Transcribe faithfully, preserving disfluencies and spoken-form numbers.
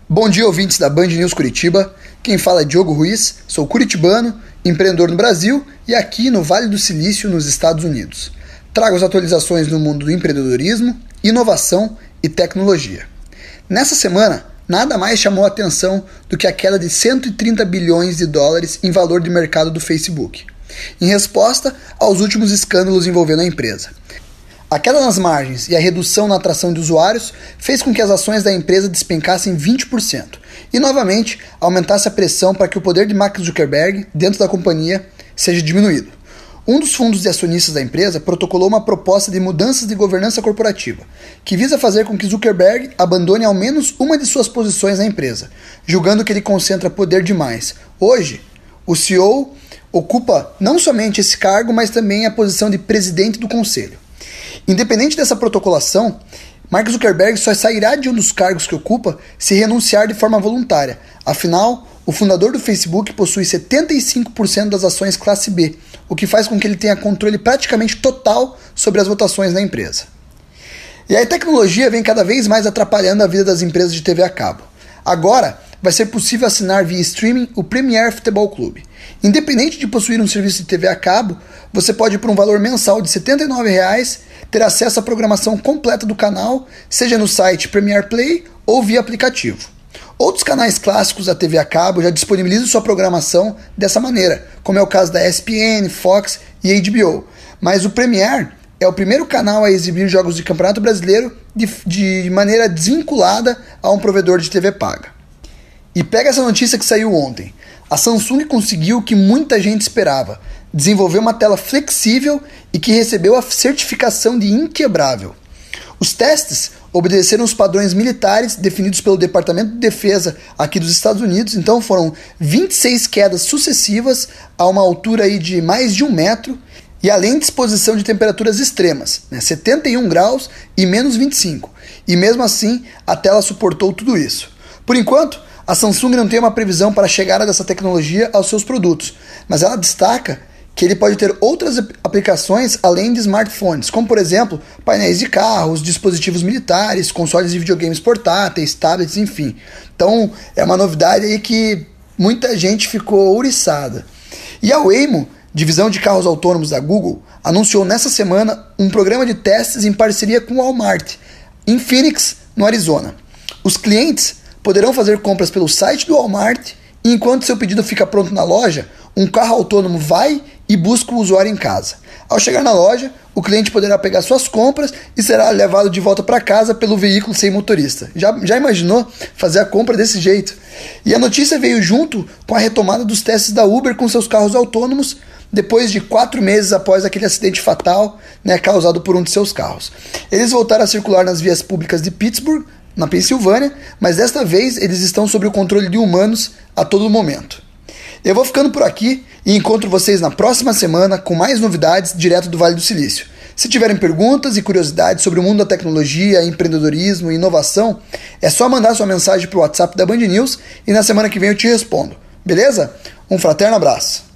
Bom dia, ouvintes da Band News Curitiba. Quem fala é Diogo Ruiz, sou curitibano, empreendedor no Brasil e aqui no Vale do Silício, nos Estados Unidos. Trago as atualizações no mundo do empreendedorismo, inovação e tecnologia. Nessa semana, nada mais chamou a atenção do que a queda de cento e trinta bilhões de dólares em valor de mercado do Facebook, em resposta aos últimos escândalos envolvendo a empresa. A queda nas margens e a redução na atração de usuários fez com que as ações da empresa despencassem vinte por cento e, novamente, aumentasse a pressão para que o poder de Mark Zuckerberg dentro da companhia seja diminuído. Um dos fundos de acionistas da empresa protocolou uma proposta de mudanças de governança corporativa, que visa fazer com que Zuckerberg abandone ao menos uma de suas posições na empresa, julgando que ele concentra poder demais. Hoje, o C E O ocupa não somente esse cargo, mas também a posição de presidente do conselho. Independente dessa protocolação, Mark Zuckerberg só sairá de um dos cargos que ocupa se renunciar de forma voluntária. Afinal, o fundador do Facebook possui setenta e cinco por cento das ações classe B, o que faz com que ele tenha controle praticamente total sobre as votações na empresa. E a tecnologia vem cada vez mais atrapalhando a vida das empresas de T V a cabo. Agora, vai ser possível assinar via streaming o Premier Futebol Clube. Independente de possuir um serviço de T V a cabo, você pode, por um valor mensal de setenta e nove reais, ter acesso à programação completa do canal, seja no site Premier Play ou via aplicativo. Outros canais clássicos da T V a cabo já disponibilizam sua programação dessa maneira, como é o caso da E S P N, Fox e H B O. Mas o Premier é o primeiro canal a exibir jogos de Campeonato Brasileiro de, de maneira desvinculada a um provedor de T V paga. E pega essa notícia que saiu ontem. A Samsung conseguiu o que muita gente esperava: desenvolver uma tela flexível e que recebeu a certificação de inquebrável. Os testes obedeceram os padrões militares definidos pelo Departamento de Defesa aqui dos Estados Unidos, então foram vinte e seis quedas sucessivas a uma altura aí de mais de um metro, e além de exposição de temperaturas extremas, né, setenta e um graus e menos vinte e cinco, e mesmo assim a tela suportou tudo isso. Por enquanto, a Samsung não tem uma previsão para a chegada dessa tecnologia aos seus produtos, mas ela destaca que ele pode ter outras aplicações além de smartphones, como por exemplo, painéis de carros, dispositivos militares, consoles de videogames portáteis, tablets, enfim. Então é uma novidade aí que muita gente ficou ouriçada. E a Waymo, divisão de carros autônomos da Google, anunciou nessa semana um programa de testes em parceria com o Walmart, em Phoenix, no Arizona. Os clientes poderão fazer compras pelo site do Walmart e enquanto seu pedido fica pronto na loja, um carro autônomo vai e busca o usuário em casa. Ao chegar na loja, o cliente poderá pegar suas compras e será levado de volta para casa pelo veículo sem motorista. Já, já imaginou fazer a compra desse jeito? E a notícia veio junto com a retomada dos testes da Uber com seus carros autônomos, depois de quatro meses após aquele acidente fatal, né, causado por um de seus carros. Eles voltaram a circular nas vias públicas de Pittsburgh, na Pensilvânia, mas desta vez eles estão sob o controle de humanos a todo momento. Eu vou ficando por aqui e encontro vocês na próxima semana com mais novidades direto do Vale do Silício. Se tiverem perguntas e curiosidades sobre o mundo da tecnologia, empreendedorismo e inovação, é só mandar sua mensagem para o WhatsApp da Band News e na semana que vem eu te respondo. Beleza? Um fraterno abraço.